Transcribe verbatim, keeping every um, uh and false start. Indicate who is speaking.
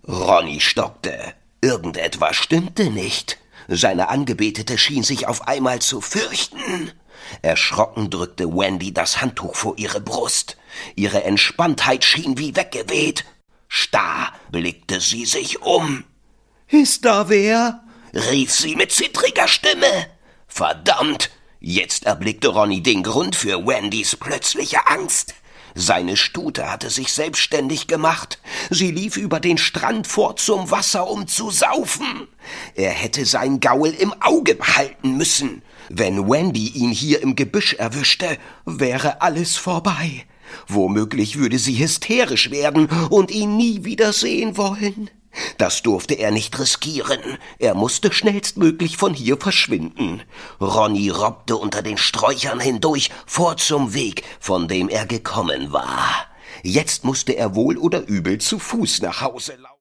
Speaker 1: Ronny stockte. Irgendetwas stimmte nicht. Seine Angebetete schien sich auf einmal zu fürchten. Erschrocken drückte Wendy das Handtuch vor ihre Brust. Ihre Entspanntheit schien wie weggeweht. Starr blickte sie sich um. »Ist da wer?« rief sie mit zittriger Stimme. Verdammt! Jetzt erblickte Ronny den Grund für Wendys plötzliche Angst. Seine Stute hatte sich selbstständig gemacht. Sie lief über den Strand fort zum Wasser, um zu saufen. Er hätte sein Gaul im Auge behalten müssen. Wenn Wendy ihn hier im Gebüsch erwischte, wäre alles vorbei. Womöglich würde sie hysterisch werden und ihn nie wieder sehen wollen. Das durfte er nicht riskieren. Er musste schnellstmöglich von hier verschwinden. Ronny robbte unter den Sträuchern hindurch vor zum Weg, von dem er gekommen war. Jetzt musste er wohl oder übel zu Fuß nach Hause laufen.